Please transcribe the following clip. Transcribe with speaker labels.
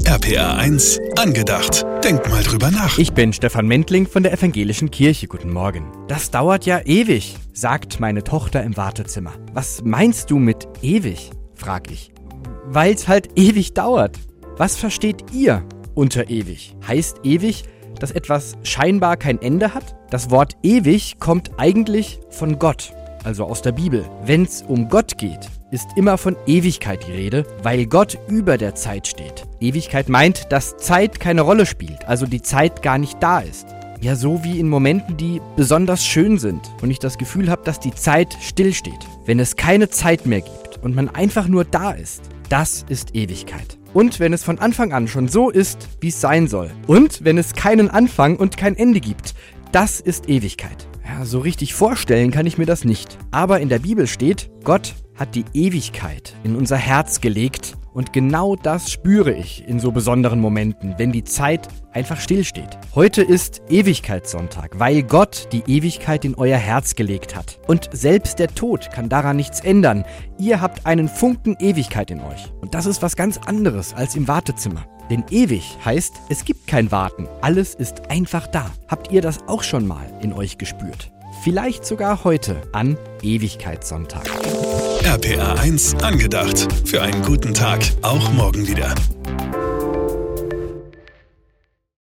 Speaker 1: RPR 1 angedacht. Denk mal drüber nach.
Speaker 2: Ich bin Stefan Mentling von der Evangelischen Kirche. Guten Morgen. Das dauert ja ewig, sagt meine Tochter im Wartezimmer. Was meinst du mit ewig? Frag ich. Weil's halt ewig dauert. Was versteht ihr unter ewig? Heißt ewig, dass etwas scheinbar kein Ende hat? Das Wort ewig kommt eigentlich von Gott, also aus der Bibel. Wenn's um Gott geht, ist immer von Ewigkeit die Rede, weil Gott über der Zeit steht. Ewigkeit meint, dass Zeit keine Rolle spielt, also die Zeit gar nicht da ist. Ja, so wie in Momenten, die besonders schön sind und ich das Gefühl habe, dass die Zeit stillsteht. Wenn es keine Zeit mehr gibt und man einfach nur da ist, das ist Ewigkeit. Und wenn es von Anfang an schon so ist, wie es sein soll. Und wenn es keinen Anfang und kein Ende gibt, das ist Ewigkeit. Ja, so richtig vorstellen kann ich mir das nicht. Aber in der Bibel steht, Gott hat die Ewigkeit in unser Herz gelegt und genau das spüre ich in so besonderen Momenten, wenn die Zeit einfach stillsteht. Heute ist Ewigkeitssonntag, weil Gott die Ewigkeit in euer Herz gelegt hat. Und selbst der Tod kann daran nichts ändern. Ihr habt einen Funken Ewigkeit in euch. Und das ist was ganz anderes als im Wartezimmer. Denn ewig heißt, es gibt kein Warten. Alles ist einfach da. Habt ihr das auch schon mal in euch gespürt? Vielleicht sogar heute an Ewigkeitssonntag.
Speaker 1: RPR 1 angedacht. Für einen guten Tag, auch morgen wieder.